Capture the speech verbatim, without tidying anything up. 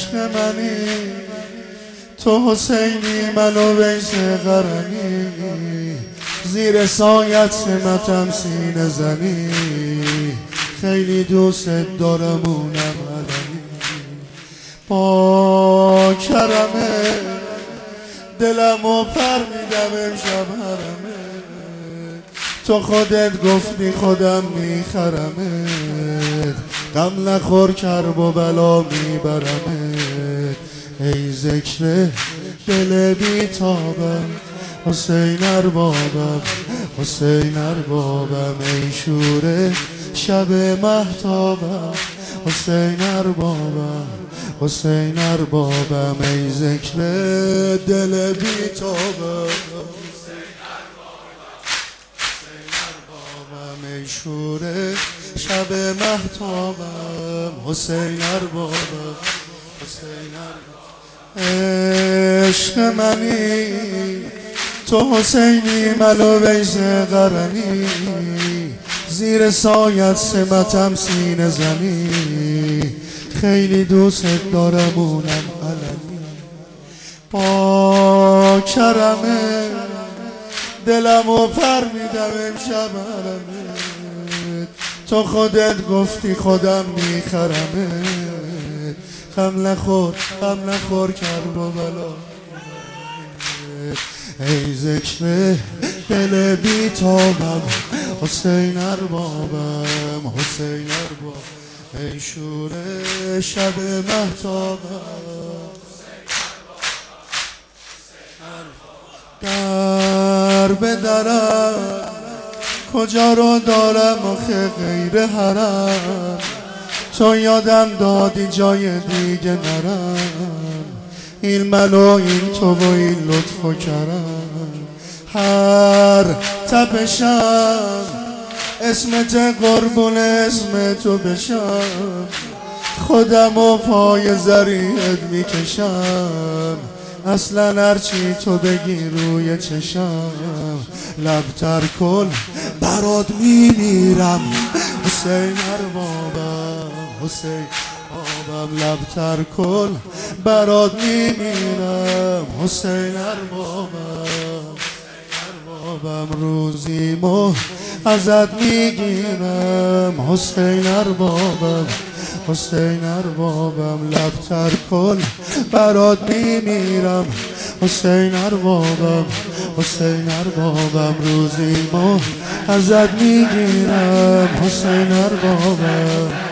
عشق منی تو حسینی منو ویس قرنی زیر سایت سمتم سینه زنی خیلی دوست دارم اونم علنی با کرمه دلمو پر میدم امشب حرمه تو خودت گفتی خودم میخرمت غم نخور کرب و بلا میبرمت ای ذکر دل بیتابم حسین اربابم حسین اربابم ای شور شب مهتابم حسین اربابم حسین اربابم ای ذکر دل بیتابم ای شور شب مهتابم حسین اربابم حسین اربابم عشق منی تو حسینی منو ویس قرنی زیر سایت سمتم سینه زنی خیلی دوست دارم اونم علنی با کرمه دلمو پر میدم امشب حرمت تو خودت گفتی خودم میخرمت غم نخور غم نخور کرب و بلا ای ذکر دل بیتابم حسین اربابم حسین اربابم ای شور شب مهتابم در به درم کجا رو دارم آخه غیر حرم تو یادم دادی جای دیگه نرم این من و این تو و این لطف و کرم هر تپشم اسمت قربون اسم تو بشم خودم و پای زریعت میکشم اصلا هرچی تو بگی روی چشم لب تر کن برات میمیرم حسین اربابم حسین اربابم لب تر کن برات میمیرم حسین اربابم اربابم روزیمو ازت میگیرم حسین اربابم حسین اربابم لب تر کن برات میمیرم حسین اربابم حسین اربابم روزیمو ازت میگیرم حسین اربابم